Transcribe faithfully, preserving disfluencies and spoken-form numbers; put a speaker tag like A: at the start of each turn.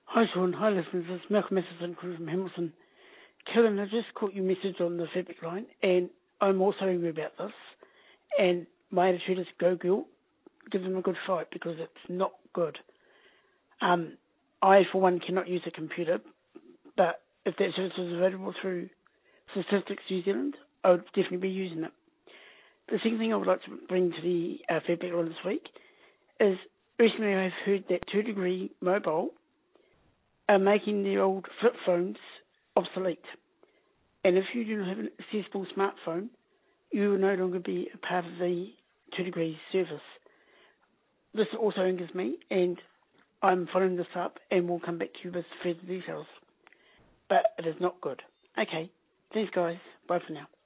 A: Hi Sean, hi listeners, it's Malcolm Matheson calling from Hamilton. Kevin, I just caught your message on the feedback line, and I'm also angry about this, and my attitude is go girl, give them a good fight, because it's not good. Um, I, for one, cannot use a computer, but if that service is available through Statistics New Zealand, I would definitely be using it. The second thing I would like to bring to the uh, feedback line this week is recently I've heard that two degree Mobile are making the old flip phones obsolete. And if you do not have an accessible smartphone, you will no longer be a part of the two degrees service. This also angers me, and I'm following this up and will come back to you with further details. But it is not good. Okay, thanks guys. Bye for now.